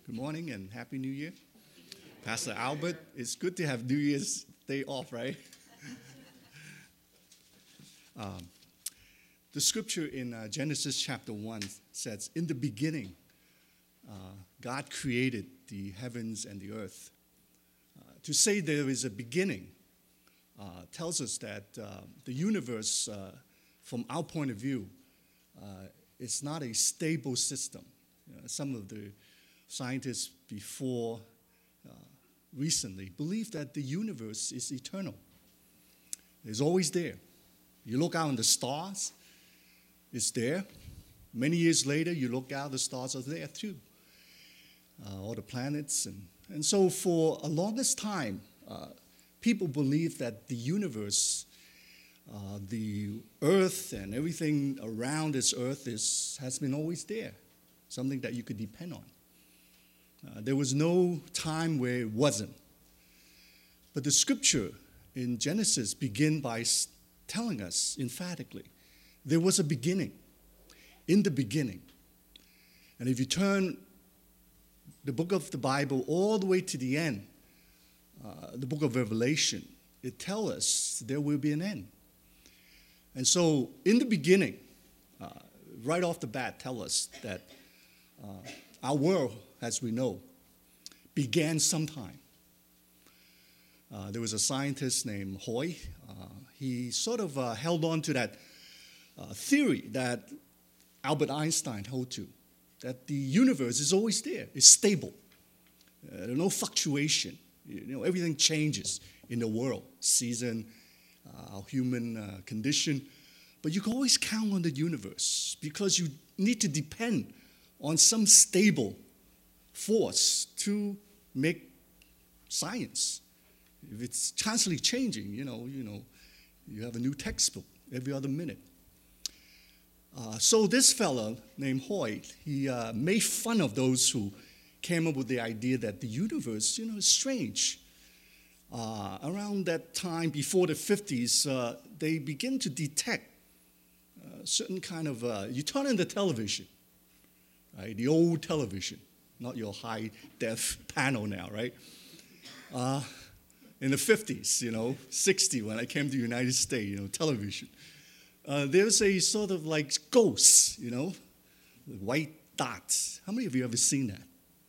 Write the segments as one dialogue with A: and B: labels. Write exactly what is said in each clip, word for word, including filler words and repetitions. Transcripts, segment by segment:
A: Good morning and Happy New Year. Pastor Albert, it's good to have New Year's Day off, right? um, the scripture in uh, Genesis chapter one says, in the beginning, uh, God created the heavens and the earth. Uh, to say there is a beginning uh, tells us that uh, the universe, uh, from our point of view, uh, is not a stable system. Uh, some of the scientists before uh, recently believe that the universe is eternal. It's always there. You look out in the stars, it's there. Many years later, you look out, the stars are there too. Uh, all the planets. And, and so for a longest time, uh, people believe that the universe, uh, the earth and everything around this earth is, has been always there, something that you could depend on. Uh, there was no time where it wasn't. But the scripture in Genesis begins by telling us emphatically, there was a beginning, in the beginning. And if you turn the book of the Bible all the way to the end, uh, the book of Revelation, it tells us there will be an end. And so in the beginning, uh, right off the bat, tell us that uh, our world, as we know, began sometime. Uh, there was a scientist named Hoy. Uh, he sort of uh, held on to that uh, theory that Albert Einstein held to, that the universe is always there, it's stable. Uh, there's no fluctuation. You know, everything changes in the world, season, uh, our human uh, condition. But you can always count on the universe because you need to depend on some stable force to make science. If it's constantly changing, you know, you know, you have a new textbook every other minute. Uh, so this fellow named Hoyt, he uh, made fun of those who came up with the idea that the universe, you know, is strange. Uh, around that time, before the fifties, uh, they begin to detect uh, certain kind of, uh, you turn on the television, right? The old television, not your high-def panel now, right? Uh, in the fifties, you know, sixty, when I came to the United States, you know, television, uh, there's a sort of like ghosts, you know, white dots. How many of you ever seen that?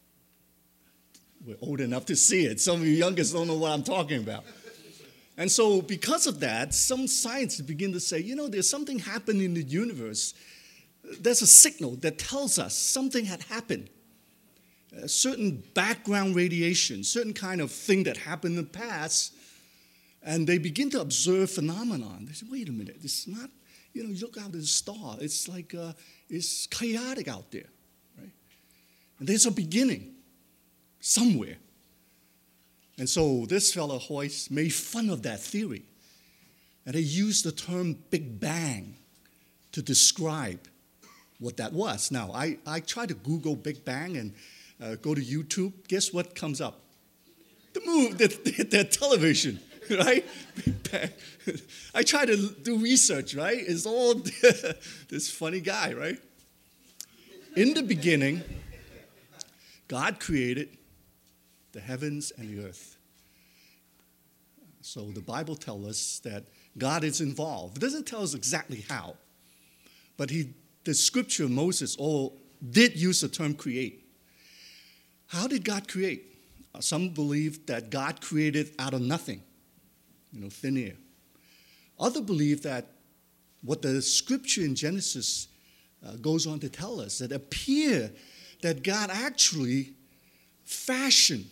A: We're old enough to see it. Some of you youngest don't know what I'm talking about. And so because of that, some scientists begin to say, you know, there's something happening in the universe. There's a signal that tells us something had happened. A certain background radiation, certain kind of thing that happened in the past, and they begin to observe phenomenon. They say, wait a minute, it's not, you know, you look out at the star, it's like, uh, it's chaotic out there, right? And there's a beginning somewhere. And so this fellow Hoyt made fun of that theory, and he used the term Big Bang to describe what that was. Now, I, I tried to Google Big Bang and uh, go to YouTube. Guess what comes up? The movie, the, the, the television, right? Big Bang. I tried to do research, right? It's all this funny guy, right? In the beginning, God created the heavens and the earth. So the Bible tells us that God is involved. It doesn't tell us exactly how, but he, the scripture, Moses, all did use the term create. How did God create? Some believe that God created out of nothing, you know, thin air. Others believe that what the scripture in Genesis uh, goes on to tell us, that appear that God actually fashioned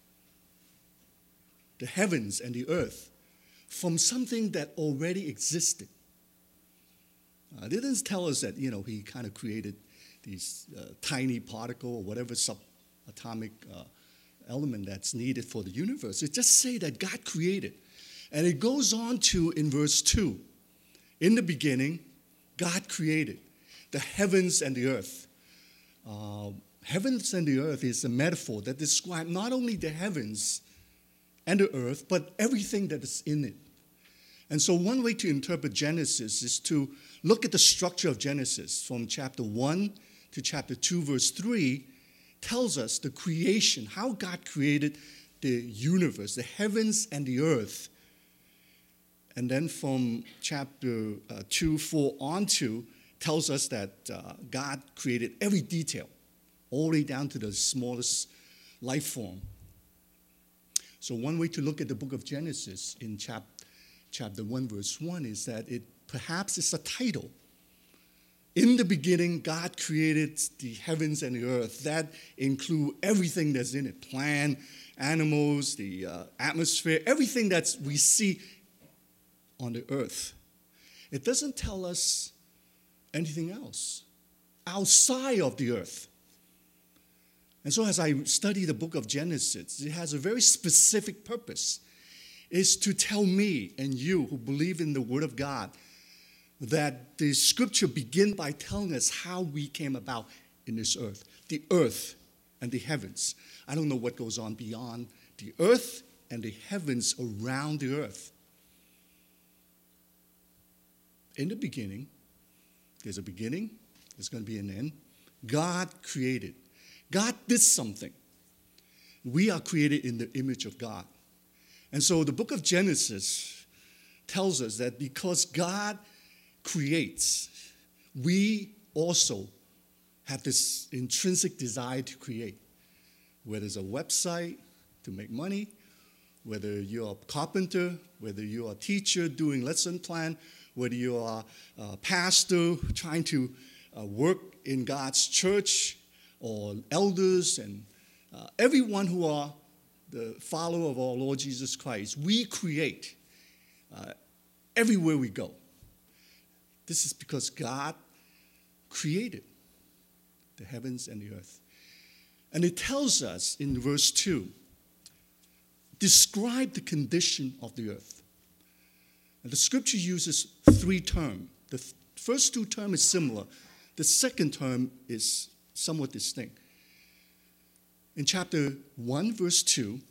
A: the heavens and the earth from something that already existed. Uh, it doesn't tell us that, you know, he kind of created these uh, tiny particle or whatever subatomic uh, element that's needed for the universe. It just say that God created. And it goes on to, in verse two, in the beginning, God created the heavens and the earth. Uh, heavens and the earth is a metaphor that describes not only the heavens and the earth, but everything that is in it. And so one way to interpret Genesis is to look at the structure of Genesis from chapter one to chapter two, verse three, tells us the creation, how God created the universe, the heavens and the earth. And then from chapter uh, two, four on to, tells us that uh, God created every detail, all the way down to the smallest life form. So one way to look at the book of Genesis in chap- chapter one, verse one, is that it perhaps is a title. In the beginning, God created the heavens and the earth. That includes everything that's in it, plant, animals, the uh, atmosphere, everything that we see on the earth. It doesn't tell us anything else outside of the earth. And so as I study the book of Genesis, it has a very specific purpose. It's to tell me and you who believe in the Word of God that the Scripture begin by telling us how we came about in this earth, the earth and the heavens. I don't know what goes on beyond the earth and the heavens around the earth. In the beginning, there's a beginning, there's going to be an end. God created. God did something. We are created in the image of God. And so the book of Genesis tells us that because God creates, we also have this intrinsic desire to create. Whether it's a website to make money, whether you're a carpenter, whether you're a teacher doing lesson plan, whether you're a pastor trying to uh, work in God's church, or elders and uh, everyone who are the follower of our Lord Jesus Christ, we create uh, everywhere we go. This is because God created the heavens and the earth. And it tells us in verse two, describe the condition of the earth. And the scripture uses three terms. The th- first two terms is similar. The second term is somewhat distinct. In chapter one, verse two,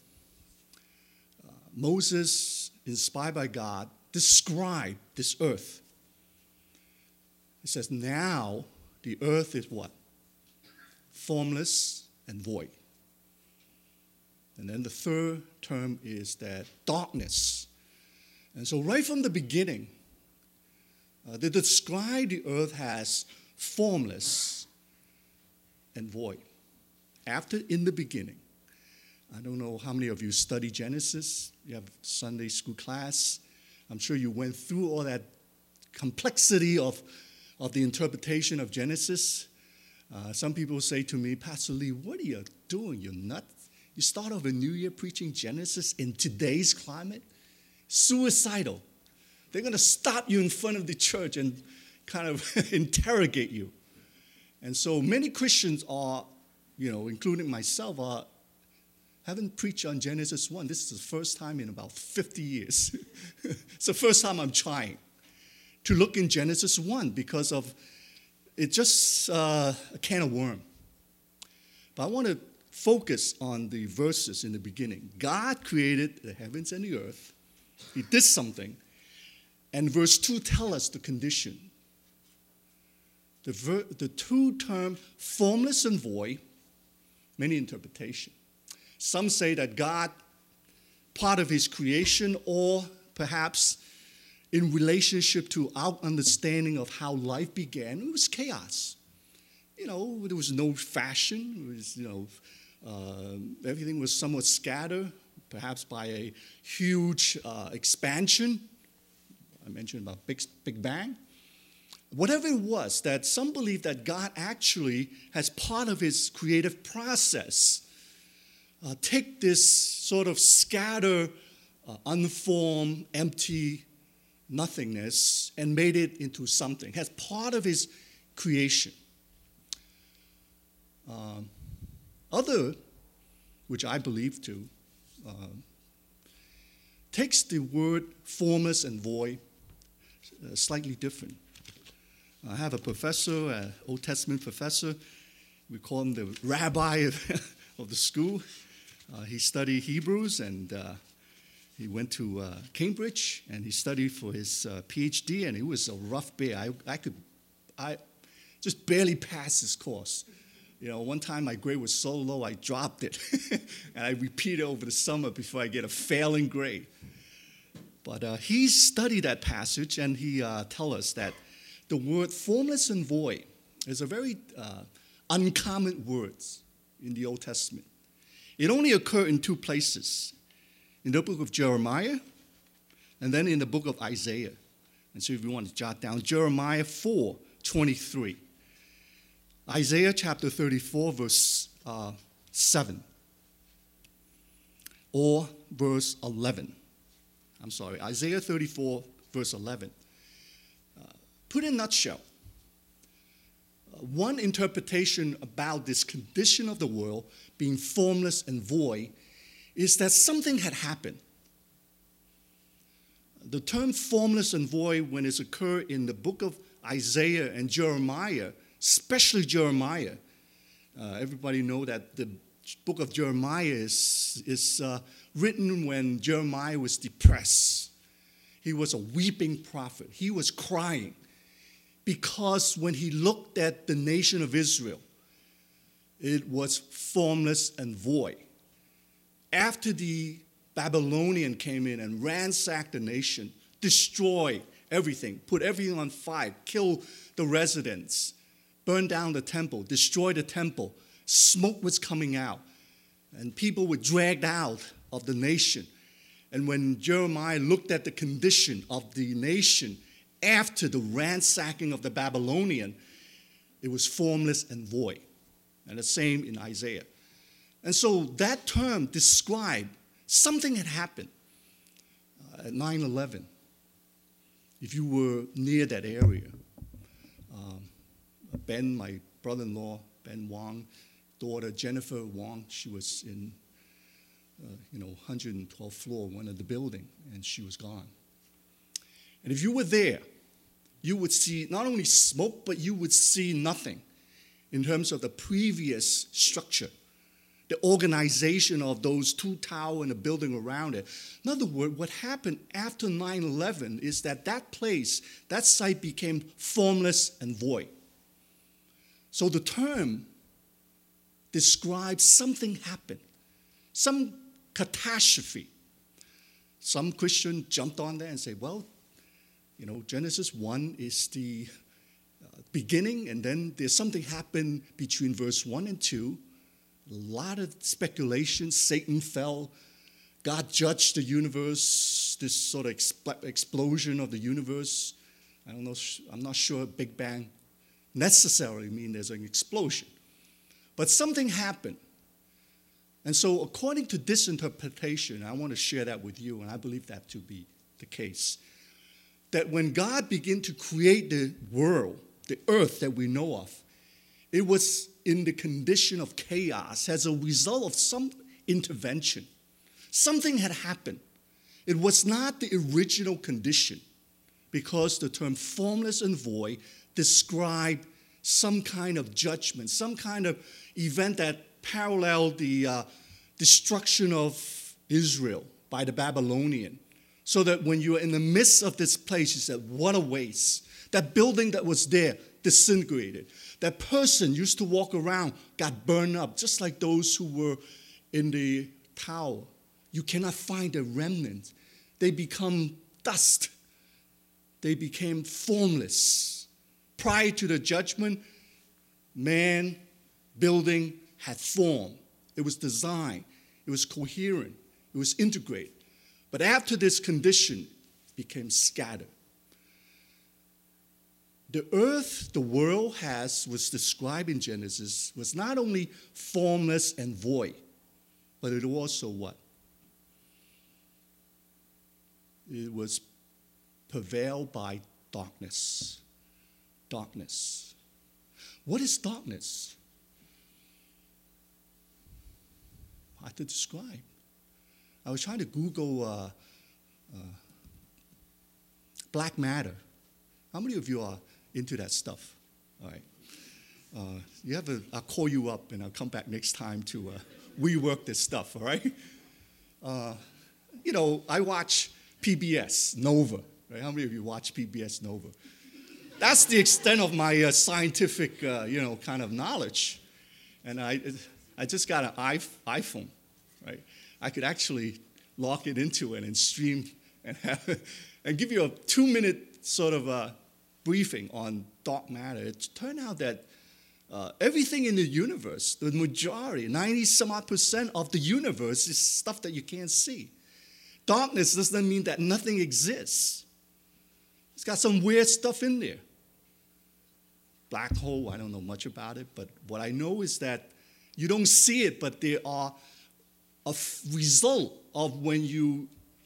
A: uh, Moses, inspired by God, described this earth. It says, now the earth is what? Formless and void. And then the third term is that darkness. And so right from the beginning, uh, they describe the earth as formless and void. After, in the beginning. I don't know how many of you study Genesis. You have Sunday school class. I'm sure you went through all that complexity of, of the interpretation of Genesis. Uh, some people say to me, Pastor Lee, what are you doing? You're nuts. You start off a new year preaching Genesis in today's climate? Suicidal. They're going to stop you in front of the church and kind of interrogate you. And so many Christians are, you know, including myself, are haven't preached on Genesis one. This is the first time in about fifty years. It's the first time I'm trying to look in Genesis one because of it's just uh, a can of worm. But I want to focus on the verses in the beginning. God created the heavens and the earth. He did something. And verse two tells us the condition. The, ver- the two term formless and void, many interpretations. Some say that God, part of his creation, or perhaps in relationship to our understanding of how life began, it was chaos. You know, there was no fashion. It was, you know, uh, everything was somewhat scattered, perhaps by a huge uh, expansion. I mentioned about Big, Big Bang. Whatever it was, that some believe that God actually, as part of his creative process, uh, take this sort of scattered, uh, unformed, empty nothingness and made it into something, as part of his creation. Um, other, which I believe too, uh, takes the word formless and void uh, slightly different. I have a professor, an Old Testament professor. We call him the rabbi of, of the school. Uh, he studied Hebrews, and uh, he went to uh, Cambridge, and he studied for his uh, P H D, and he was a rough bear. I, I could, I just barely passed his course. You know, one time my grade was so low, I dropped it. And I repeated over the summer before I get a failing grade. But uh, he studied that passage, and he uh, tells us that the word formless and void is a very uh, uncommon word in the Old Testament. It only occurred in two places, in the book of Jeremiah and then in the book of Isaiah. And so if you want to jot down, Jeremiah four twenty-three. Isaiah chapter thirty-four, verse uh, seven. Or verse eleven. I'm sorry, Isaiah thirty-four, verse eleven. Uh, put in a nutshell, uh, one interpretation about this condition of the world being formless and void is that something had happened. The term formless and void, when it's occurred in the book of Isaiah and Jeremiah, especially Jeremiah, uh, everybody know that the book of Jeremiah is, is uh, written when Jeremiah was depressed. He was a weeping prophet. He was crying because when he looked at the nation of Israel, it was formless and void. After the Babylonian came in and ransacked the nation, destroyed everything, put everything on fire, killed the residents, burned down the temple, destroyed the temple. Smoke was coming out, and people were dragged out of the nation. And when Jeremiah looked at the condition of the nation after the ransacking of the Babylonian, it was formless and void. And the same in Isaiah. And so that term described something had happened uh, at nine eleven. If you were near that area, um, Ben, my brother-in-law, Ben Wong, daughter Jennifer Wong, she was in, uh, you know, one hundred twelfth floor, one of the building, and she was gone. And if you were there, you would see not only smoke, but you would see nothing in terms of the previous structure, the organization of those two towers and the building around it. In other words, what happened after nine eleven is that that place, that site became formless and void. So the term describes something happened, some catastrophe. Some Christian jumped on there and said, well, you know, Genesis one is the uh, beginning, and then there's something happened between verse one and two. A lot of speculation. Satan fell. God judged the universe, this sort of exp- explosion of the universe. I don't know, I'm not sure Big Bang necessarily means there's an explosion. But something happened. And so according to this interpretation, I want to share that with you, and I believe that to be the case, that when God began to create the world, the earth that we know of, it was in the condition of chaos as a result of some intervention. Something had happened. It was not the original condition, because the term formless and void described some kind of judgment, some kind of event that paralleled the uh, destruction of Israel by the Babylonian. So that when you were in the midst of this place, you said, what a waste. That building that was there disintegrated. That person used to walk around got burned up, just like those who were in the tower. You cannot find a remnant. They become dust. They became formless. Prior to the judgment, man, building had form. It was designed. It was coherent. It was integrated. But after this condition, it became scattered. The earth, the world has, was described in Genesis, was not only formless and void, but it also what? It was prevailed by darkness. Darkness. What is darkness? Hard to describe. I was trying to Google uh, uh, black matter. How many of you are into that stuff? All right. Uh, you have a, I'll call you up and I'll come back next time to uh, rework this stuff, all right? Uh, you know, I watch P B S, Nova. Right? How many of you watch P B S Nova? That's the extent of my uh, scientific, uh, you know, kind of knowledge. And I, I just got an iPhone, right? I could actually lock it into it and stream and have and give you a two-minute sort of a briefing on dark matter. It turned out that uh, everything in the universe, the majority, ninety some odd percent of the universe is stuff that you can't see. Darkness doesn't mean that nothing exists. It's got some weird stuff in there. Black hole, I don't know much about it, but what I know is that you don't see it, but they are a result of when you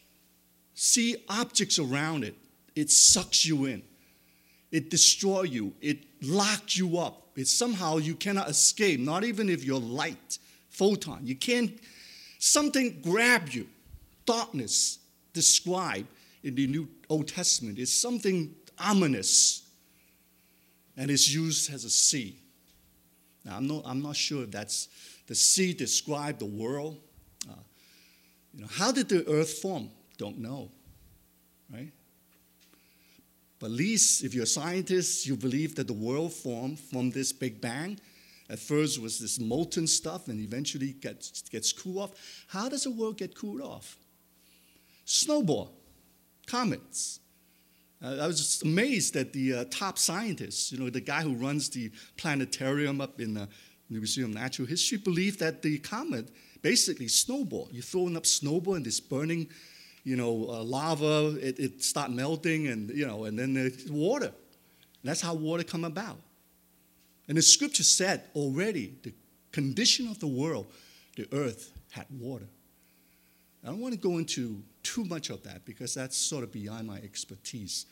A: see objects around it, it sucks you in. It destroys you. It locks you up. It somehow you cannot escape, not even if you're light, photon. You can't, something grab you. Darkness, described in the New Old Testament, is something ominous, and is used as a sea. Now, I'm not, I'm not sure if that's the sea described the world. Uh, you know, how did the earth form? Don't know, right? But at least if you're a scientist, you believe that the world formed from this Big Bang. At first was this molten stuff and eventually gets, gets cooled off. How does the world get cooled off? Snowball, comets. Uh, I was just amazed that the uh, top scientists, you know, the guy who runs the planetarium up in the Museum of Natural History, believed that the comet basically snowball. You're throwing up snowball and this burning, you know, uh, lava, it, it start melting and, you know, and then there's water. And that's how water come about. And the scripture said already the condition of the world, the earth had water. I don't want to go into too much of that because that's sort of beyond my expertise.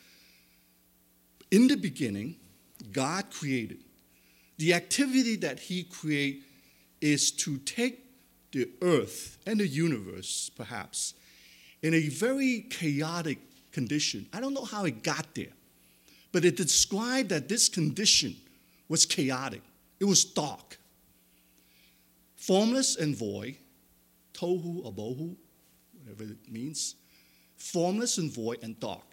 A: In the beginning, God created. The activity that he created is to take the earth and the universe, perhaps, in a very chaotic condition. I don't know how it got there, but it described that this condition was chaotic. It was dark, formless and void, tohu or bohu, whatever it means, formless and void and dark.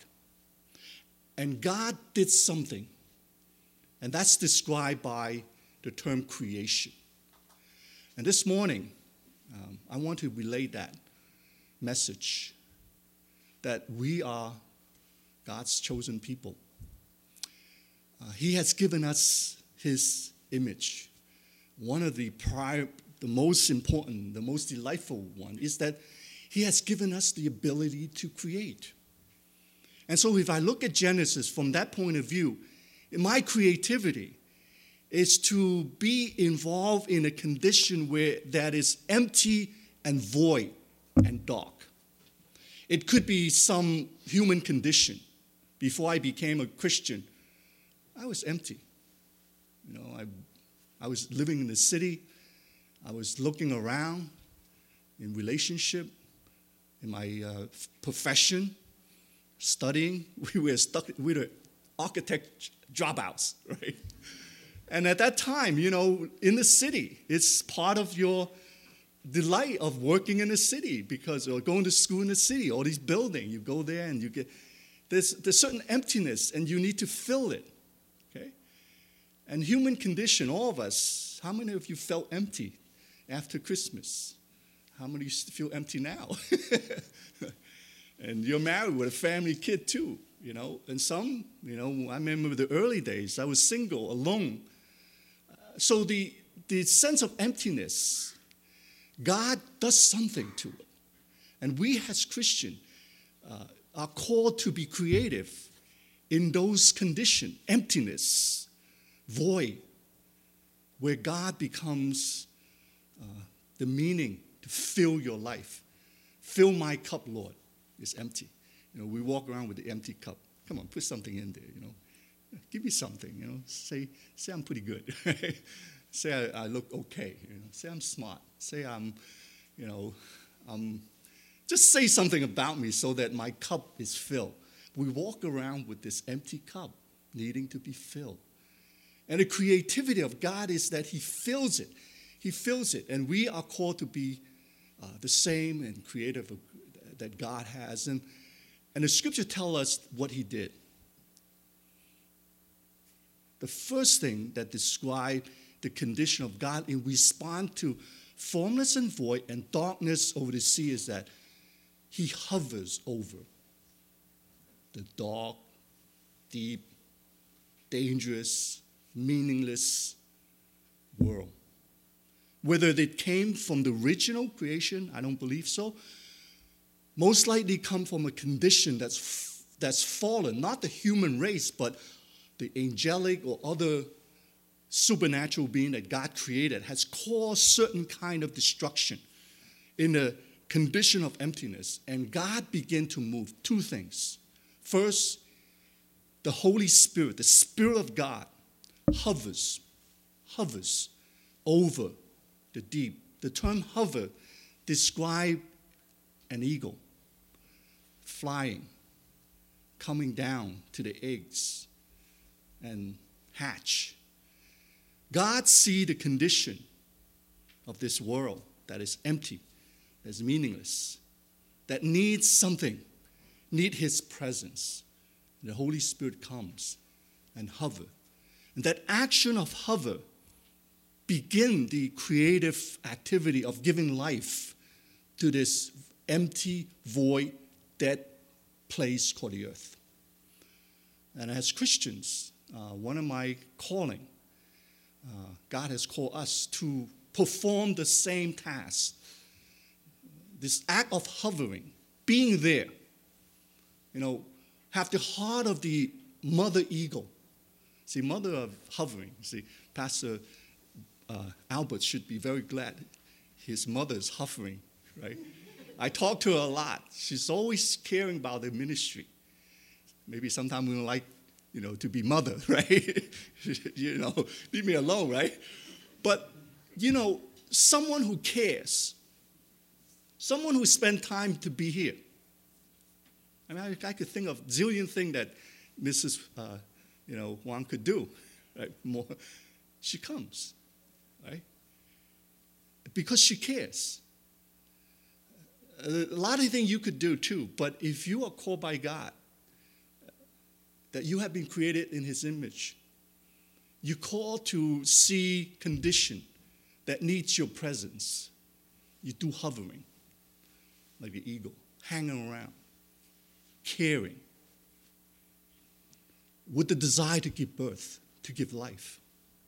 A: And God did something, and that's described by the term creation. And this morning, um, I want to relay that message, that we are God's chosen people. Uh, he has given us his image. One of the prior, the most important, the most delightful one is that he has given us the ability to create. And so if I look at Genesis from that point of view, my creativity is to be involved in a condition where that is empty and void and dark. It could be some human condition. Before I became a Christian, I was empty. You know, I, I was living in the city. I was looking around in relationship, in my uh, profession, studying. We were stuck, we were architect dropouts, right? And at that time, you know, in the city, it's part of your delight of working in the city because or going to school in the city, all these buildings, you go there and you get, there's, there's certain emptiness and you need to fill it, okay? And human condition, all of us, how many of you felt empty after Christmas? How many of you feel empty now? And you're married with a family kid too, you know. And some, you know, I remember the early days, I was single, alone. Uh, so the, the sense of emptiness, God does something to it. And we as Christians uh, are called to be creative in those conditions, emptiness, void, where God becomes uh, the meaning to fill your life. Fill my cup, Lord. It's empty. You know, we walk around with the empty cup. Come on, put something in there, you know. Give me something, you know. Say, say I'm pretty good. Say I, I look okay, you know. Say I'm smart. Say I'm, you know, um, just say something about me so that my cup is filled. We walk around with this empty cup needing to be filled. And the creativity of God is that he fills it. He fills it. And we are called to be uh, the same and creative that God has. And, and the scripture tells us what he did. The first thing that describes the condition of God in response to formless and void and darkness over the sea is that he hovers over the dark, deep, dangerous, meaningless world. Whether it came from the original creation, I don't believe so. Most likely come from a condition that's, that's fallen, not the human race, but the angelic or other supernatural being that God created has caused certain kind of destruction in a condition of emptiness. And God began to move two things. First, the Holy Spirit, the Spirit of God, hovers, hovers over the deep. The term hover describes an eagle flying, coming down to the eggs and hatch. God sees the condition of this world that is empty, that's meaningless, that needs something, need his presence. The Holy Spirit comes and hover. And that action of hover begin the creative activity of giving life to this empty, void, dead place called the earth. And as Christians, uh, one of my calling, uh, God has called us to perform the same task. This act of hovering, being there, you know, have the heart of the mother eagle. See, mother of hovering. See, Pastor uh, Albert should be very glad his mother is hovering, right? I talk to her a lot. She's always caring about the ministry. Maybe sometimes we don't like, you know, to be mother, right? You know, leave me alone, right? But, you know, someone who cares, someone who spent time to be here. I mean, I, I could think of a zillion things that Missus Uh, you know, Wang could do, right? More, she comes, right? Because she cares. A lot of things you could do too, but if you are called by God, that you have been created in his image, you're called to see condition that needs your presence. You do hovering, like the eagle, hanging around, caring, with the desire to give birth, to give life.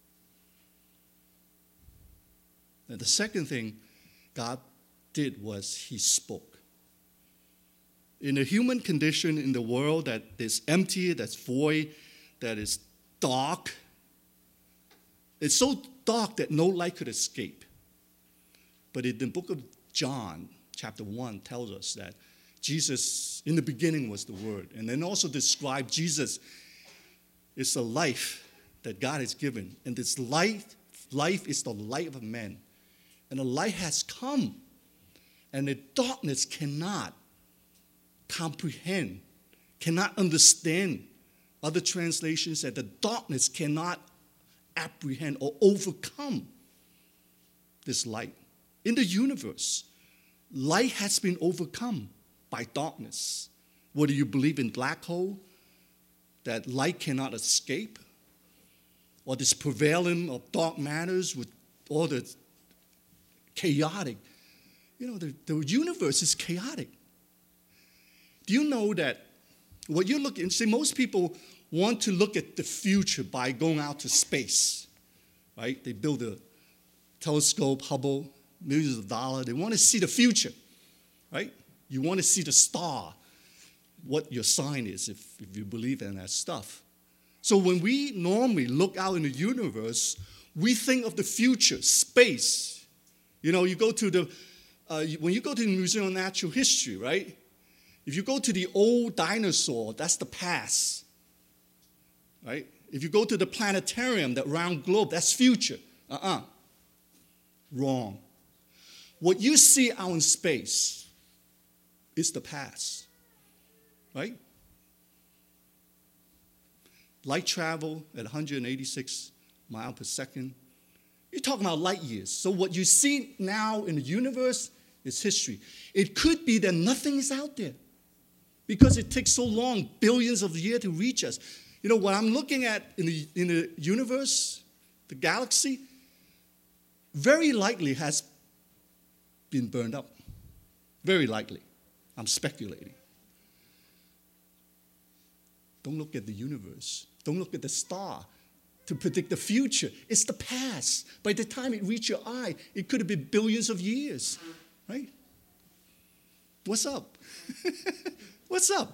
A: And the second thing God did was he spoke. In the human condition, in the world that is empty, that's void, that is dark, it's so dark that no light could escape. But in the book of John, chapter one, tells us that Jesus, in the beginning was the Word. And then also describe Jesus is the life that God has given. And this life, life is the light of man. And the light has come. And the darkness cannot comprehend, cannot understand. Other translations said the darkness cannot apprehend or overcome this light. In the universe, light has been overcome by darkness. Whether you believe in black hole, that light cannot escape, or this prevailing of dark matters with all the chaotic. You know, the, the universe is chaotic. Do you know that what you're looking, see, most people want to look at the future by going out to space, right? They build a telescope, Hubble, millions of dollars. They want to see the future, right? You want to see the star, what your sign is, if, if you believe in that stuff. So when we normally look out in the universe, we think of the future, space. You know, you go to the, uh, when you go to the Museum of Natural History, right? If you go to the old dinosaur, that's the past, right? If you go to the planetarium, that round globe, that's future. Uh-uh. Wrong. What you see out in space is the past, right? Light travel at one hundred eighty-six miles per second. You're talking about light years. So what you see now in the universe is history. It could be that nothing is out there because it takes so long, billions of years, to reach us. You know, what I'm looking at in the, in the universe, the galaxy, very likely has been burned up. Very likely. I'm speculating. Don't look at the universe. Don't look at the star to predict the future. It's the past. By the time it reached your eye, it could have been billions of years, right? What's up? What's up?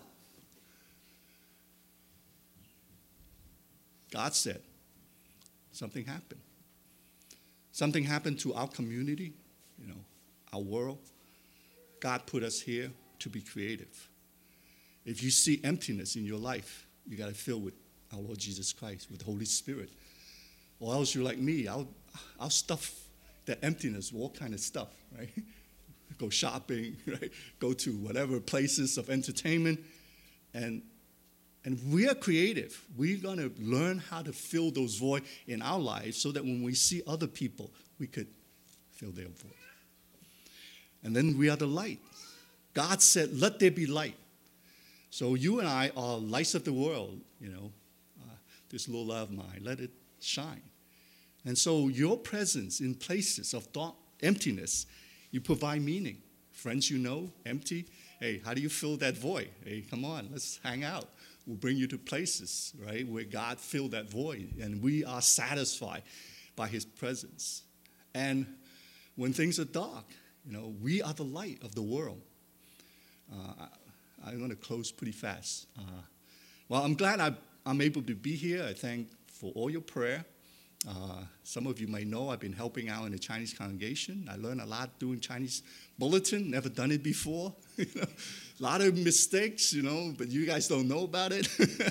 A: God said something happened. Something happened to our community, you know, our world. God put us here to be creative. If you see emptiness in your life, you got to fill with our Lord Jesus Christ, with the Holy Spirit. Or else you're like me, I'll, I'll stuff that emptiness with all kind of stuff, right? Go shopping, right? Go to whatever places of entertainment. And, and we are creative. We're going to learn how to fill those voids in our lives so that when we see other people, we could fill their void. And then we are the light. God said, let there be light. So you and I are lights of the world, you know. Uh, this little light of mine, let it shine. And so your presence in places of dark emptiness, you provide meaning. Friends you know, empty. Hey, how do you fill that void? Hey, come on, let's hang out. We'll bring you to places, right, where God filled that void. And we are satisfied by his presence. And when things are dark, you know, we are the light of the world. Uh, I'm going to close pretty fast. Uh, well, I'm glad I, I'm able to be here. I thank for all your prayer. Uh, some of you may know I've been helping out in the Chinese congregation. I learned a lot doing Chinese bulletin. Never done it before. You know, a lot of mistakes, you know, but you guys don't know about it.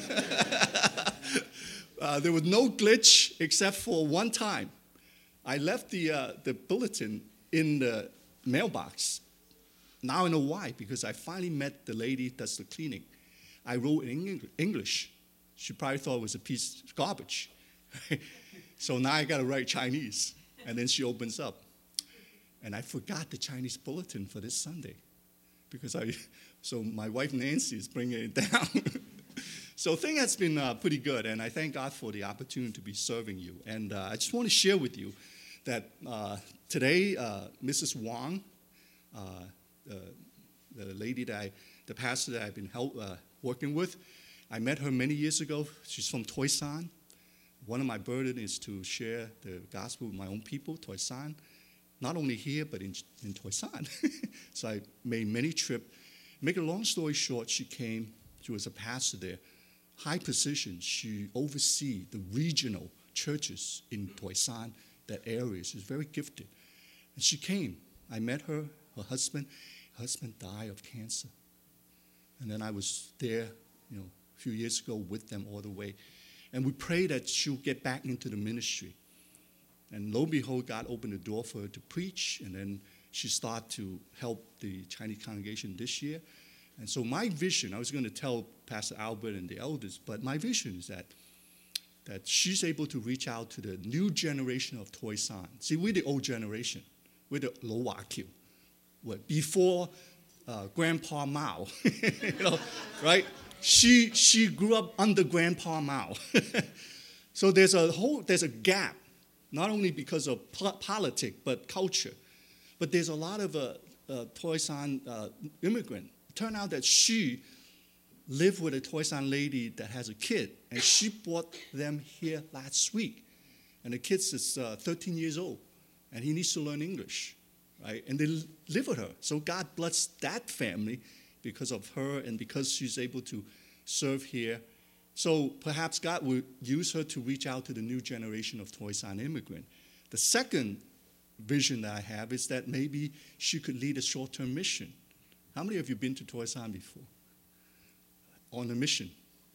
A: uh, there was no glitch except for one time. I left the uh, the bulletin in the mailbox. Now I know why, because I finally met the lady that does the cleaning. I wrote in English. She probably thought it was a piece of garbage. So now I got to write Chinese. And then she opens up. And I forgot the Chinese bulletin for this Sunday. Because I, so my wife Nancy is bringing it down. So thing has been uh, pretty good. And I thank God for the opportunity to be serving you. And uh, I just want to share with you that uh, today, uh, Missus Wang, uh, the, the lady that I, the pastor that I've been help, uh, working with, I met her many years ago. She's from Toisan. One of my burdens is to share the gospel with my own people, Toisan. Not only here, but in, in Toisan. So I made many trips. Make a long story short, she came. She was a pastor there. High position. She oversees the regional churches in Toisan, that area. She's very gifted. And she came. I met her, her husband. Her husband died of cancer. And then I was there, you know, a few years ago with them all the way. And we prayed that she'll get back into the ministry. And lo and behold, God opened the door for her to preach. And then she started to help the Chinese congregation this year. And so my vision, I was going to tell Pastor Albert and the elders, but my vision is that, that she's able to reach out to the new generation of Toisan. See, we're the old generation. We're the Lo Wah Kiu. Before uh, Grandpa Mao, you know, right? She she grew up under Grandpa Mao. So there's a whole there's a gap, not only because of po- politics but culture, but there's a lot of uh, uh, Toisan uh, immigrant. Turned out that she lived with a Toisan lady that has a kid, and she brought them here last week, and the kid is uh, thirteen years old, and he needs to learn English. Right? And they live with her. So God blessed that family because of her and because she's able to serve here. So perhaps God will use her to reach out to the new generation of Toisan immigrant. The second vision that I have is that maybe she could lead a short-term mission. How many of you been to Toisan before? On a mission.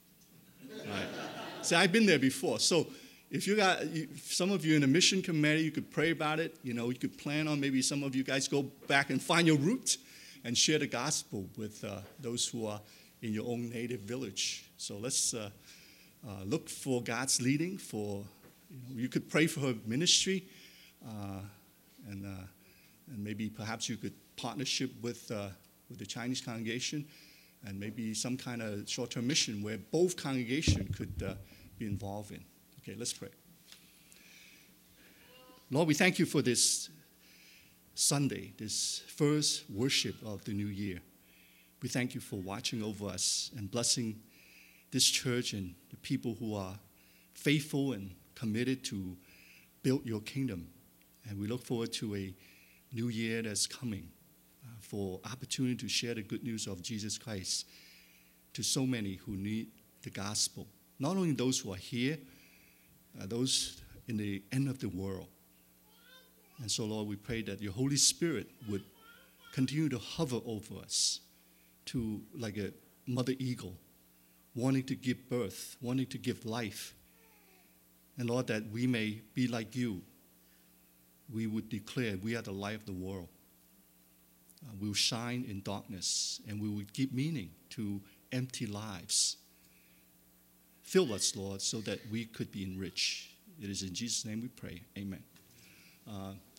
A: Right. See, I've been there before. So if you got, if some of you in the mission committee, you could pray about it. You know, you could plan on maybe some of you guys go back and find your roots and share the gospel with uh, those who are in your own native village. So let's uh, uh, look for God's leading. For you know, you could pray for her ministry, uh, and uh, and maybe perhaps you could partnership with uh, with the Chinese congregation, and maybe some kind of short-term mission where both congregations could uh, be involved in. Okay, let's pray. Lord, we thank you for this Sunday, this first worship of the new year. We thank you for watching over us and blessing this church and the people who are faithful and committed to build your kingdom. And we look forward to a new year that's coming uh, for opportunity to share the good news of Jesus Christ to so many who need the gospel. Not only those who are here, uh, those in the end of the world. And so, Lord, we pray that your Holy Spirit would continue to hover over us to like a mother eagle, wanting to give birth, wanting to give life. And Lord, that we may be like you. We would declare we are the light of the world. Uh, we will shine in darkness, and we will give meaning to empty lives. Fill us, Lord, so that we could be enriched. It is in Jesus' name we pray. Amen. Uh,